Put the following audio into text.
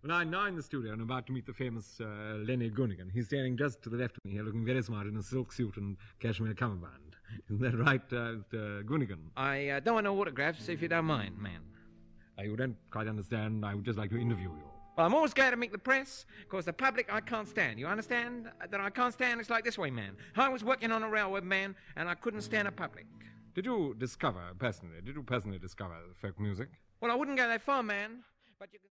Well, I'm now in the studio and about to meet the famous Lenny Gunnigan. He's standing just to the left of me here, looking very smart in a silk suit and cashmere cummerbund. Isn't that right, Mr. Gunnigan? I don't want no autographs, if you don't mind, man. You don't quite understand. I would just like to interview you. Well, I'm always glad to meet the press, because the public I can't stand. You understand that I can't stand? It's like this way, man. I was working on a railroad, man, and I couldn't stand the public. Did you personally discover folk music? Well, I wouldn't go that far, man, but you can...